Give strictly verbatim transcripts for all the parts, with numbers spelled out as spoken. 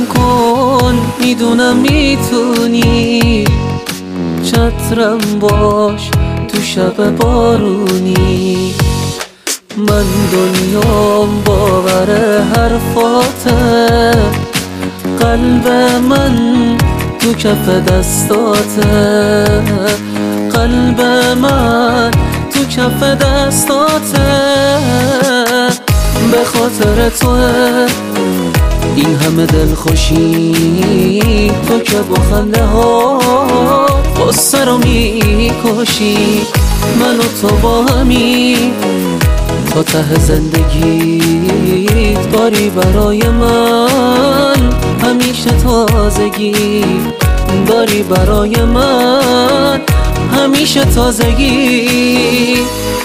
باورم کن میدونم میتونی، چترم باش تو شب بارونی. من دنیام باور حرفاته، قلب من تو کف دستاته، قلب من تو کف دستاته. به خاطر توه این همه دلخوشی، تو که با خنده ها غصه رو میکشی. من و تو با همی تا ته زندگیت داری برای من همیشه تازگی، داری برای من همیشه تازگی.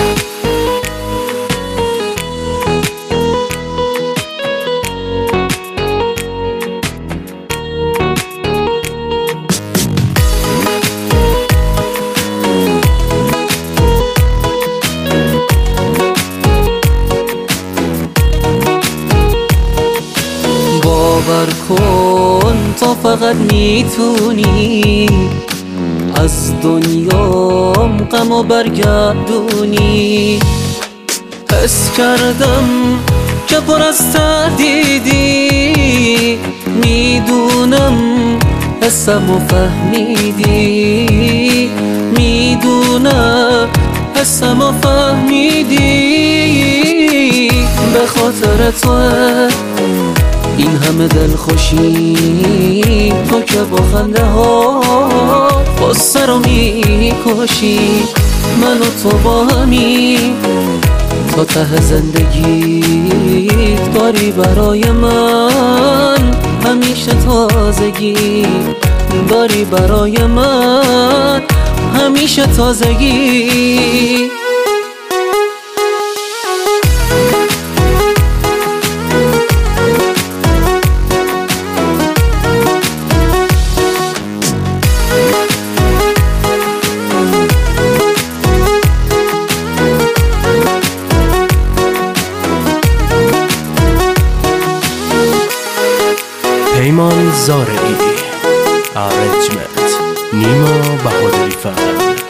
باور کن تا فقط میتونی از دنیام غمو برگردونی. حس کردم که پر از تردیدی، میدونم حسمو فهمیدی، میدونم حسمو فهمیدی. به خاطر توه این همه دلخوشی، تو که با خنده ها غصه رو میکشی. من و تو با همی تا ته زندگیت داری برای من همیشه تازگی، داری برای من همیشه تازگی. پیمان زارعی، ارنجمنت نیما بهادری فرد.